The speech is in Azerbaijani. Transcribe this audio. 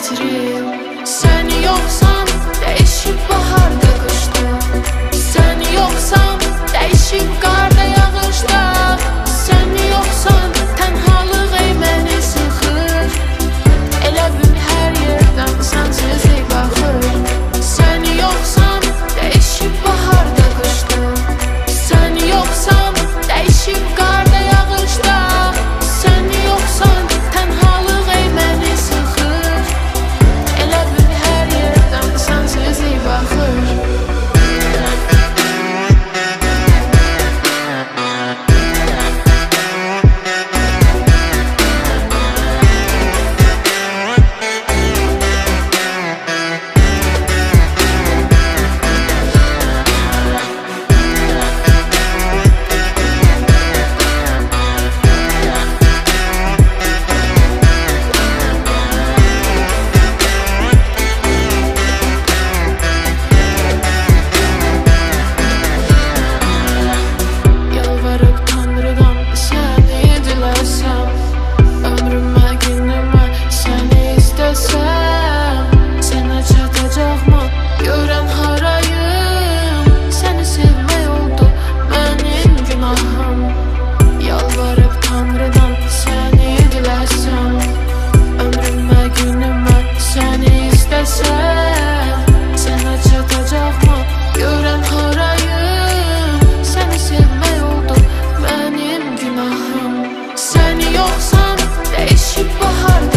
bitirib. Sən yoxsan, dəyişib baharda qışda. Sən yoxsan, dəyişib qarda yağışda. Sən yoxsan, tənhalıq ey məni sıxır. Elə bil hər yerdən sənsizlik baxır. Sən yoxsan, dəyişib baharda qışda. Sən yoxsan, dəyişib qarda yağışda. Sən yoxsan, tənhalıq ey məni sıxır. Elə bil hər yerdən sənsizlik baxır. Yalvarıb Tanrıdan səni diləsəm, ömrümə, günümə səni istəsəm, sənə çatacaqmı görən harayım? Səni sevmək oldu mənim günahım. Yalvarıb Tanrıdan səni diləsəm, ömrümə, günümə səni istəsəm, sənə çatacaqmı görən harayım? Səni sevmək oldu mənim günahım. Sən yoxsan, dəyişib baharda